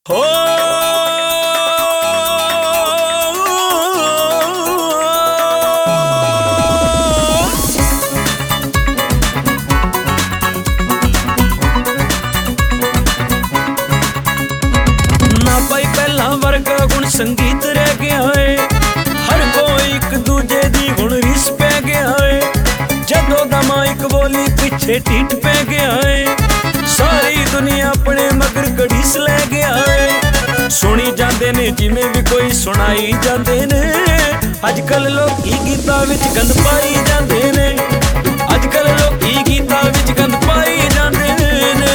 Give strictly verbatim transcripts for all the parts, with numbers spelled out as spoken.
ਹੋ ਨਾ ਭਾਈ ਪਹਿਲਾਂ ਵਰਗਾ ਹੁਣ ਸੰਗੀਤ ਰਹਿ ਗਿਆ ਏ। ਹਰ ਕੋਈ ਇੱਕ ਦੂਜੇ ਦੀ ਹੁਣ ਰੀਸ ਪੈ ਗਿਆ ਏ। ਜਦੋਂ ਦਾ ਮਾਈਕ ਬੋਲੀ ਪਿੱਛੇ ਢੀਠ ਪੈ ਗਿਆ ਏ। ਸਾਰੀ ਦੁਨੀਆ ਆਪਣੇ ਮਗਰ ਘੜੀਸ ਲੈ ਗਿਆ ਏ। ਸੁਣੀ ਜਾਂਦੇ ਨੇ ਜਿਵੇਂ ਵੀ ਕੋਈ ਸੁਣਾਈ ਜਾਂਦੇ ਨੇ। ਅੱਜ ਕੱਲ ਲੋਕੀ ਗੀਤਾਂ ਵਿੱਚ ਗੰਦ ਪਾਈ ਜਾਂਦੇ ਨੇ। ਅੱਜ ਕੱਲ ਲੋਕੀ ਗੀਤਾਂ ਵਿੱਚ ਗੰਦ ਪਾਈ ਜਾਂਦੇ ਨੇ।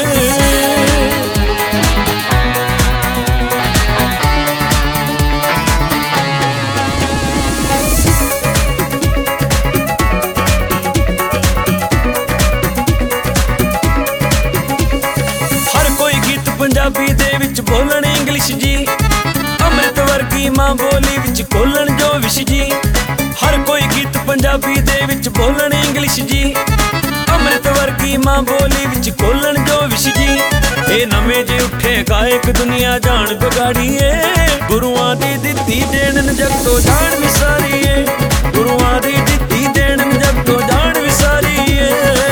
ਪੰਜਾਬੀ ਦੇ ਵਿੱਚ ਬੋਲਣ ਇੰਗਲਿਸ਼ ਜੀ। ਅੰਮ੍ਰਿਤ ਵਰਗੀ ਮਾਂ ਬੋਲੀ ਵਿੱਚ ਖੋਲਣ ਜੋ ਵਿਸ਼ ਜੀ। ਹਰ ਕੋਈ ਗੀਤ ਪੰਜਾਬੀ ਦੇ ਵਿੱਚ ਬੋਲਣ ਇੰਗਲਿਸ਼ ਜੀ। ਅੰਮ੍ਰਿਤ ਵਰਗੀ ਮਾਂ ਬੋਲੀ ਵਿੱਚ ਖੋਲਣ ਜੋ ਵਿਸ਼ ਜੀ। ਇਹ ਨਵੇਂ ਜੇ ਉੱਠੇ ਗਾਇਕ ਦੁਨੀਆ ਜਾਣ ਵਿਗਾੜੀਏ। ਗੁਰੂਆਂ ਦੀ ਦਿੱਤੀ ਦੇਣ ਜਗ ਤੋਂ ਜਾਣ ਵਿਸਾਰੀਏ। ਗੁਰੂਆਂ ਦੀ ਦਿੱਤੀ ਦੇਣ ਜਗ ਤੋਂ ਜਾਣ ਵਿਸਾਰੀਏ।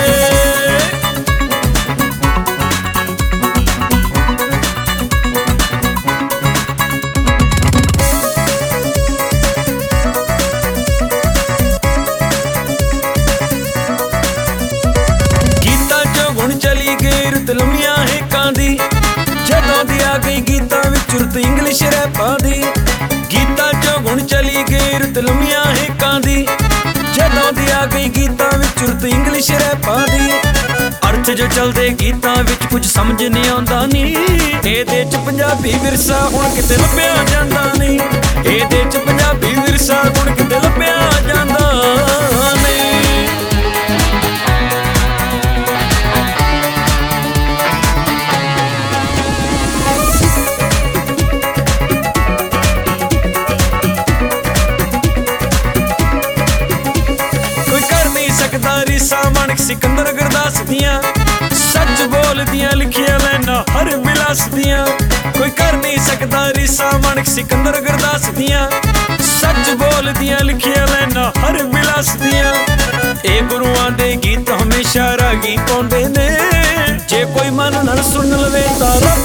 ਚਲੀ ਗਈ ਰੁੱਤ ਲੰਮੀਆਂ ਹੇਕਾਂ ਦੀ। ਜਦੋਂ ਦੀ ਆ ਗਈ ਗੀਤਾਂ ਵਿੱਚ ਰੁੱਤ ਇੰਗਲਿਸ਼ ਰੈਪਾਂ ਦੀ। ਗੀਤਾਂ ਚੋਂ ਗੁਣ ਚਲੀ ਗਈ ਰੁੱਤ ਲੰਮੀਆਂ ਹੇਕਾਂ ਦੀ। ਜਦੋਂ ਦੀ ਆ ਗਈ ਗੀਤਾਂ ਵਿੱਚ ਰੁੱਤ ਇੰਗਲਿਸ਼ ਰੈਪਾਂ ਦੀ। ਅਰਥ ਜੋ ਚਲਦੇ ਗੀਤਾਂ ਵਿੱਚ ਕੁਝ ਸਮਝ ਨਹੀਂ ਆਉਂਦਾ ਨੀ। ਇਹਦੇ ਚ ਪੰਜਾਬੀ ਵਿਰਸਾ ਹੁਣ ਕਿਤੇ ਲੱਭਿਆ ਜਾਂਦਾ ਨਹੀਂ। ਇਹਦੇ ਚ ਪੰਜਾਬੀ ਵਿਰਸਾ ਹੁਣ ਕਿਤੇ ਲੱਭਿਆ ਜਾਂਦਾ ਨਹੀਂ। ਰੀਸਾਂ ਮਾਣਕ ਸਿਕੰਦਰ ਗੁਰਦਾਸ ਦੀਆਂ। ਸੱਚ ਬੋਲਦੀਆਂ ਲਿਖੀਆਂ ਲੈਣਾ ਹਰ ਵਿਲਾਸ ਦੀਆਂ। ਕੋਈ ਕਰ ਨਹੀਂ ਸਕਦਾ ਰੀਸਾਂ ਮਾਣਕ ਸਿਕੰਦਰ ਗੁਰਦਾਸ ਦੀਆਂ। ਸੱਚ ਬੋਲਦੀਆਂ ਲਿਖੀਆਂ ਲੈਣਾ ਹਰ ਵਿਲਾਸ ਦੀਆਂ। ਇਹ ਗੁਰੂਆਂ ਦੇ ਗੀਤ ਹਮੇਸ਼ਾ ਰਾਗੀ ਪਾਉਂਦੇ ਨੇ। ਜੇ ਕੋਈ ਮਨ ਨਾਲ ਸੁਣ ਲਵੇ ਤਾਂ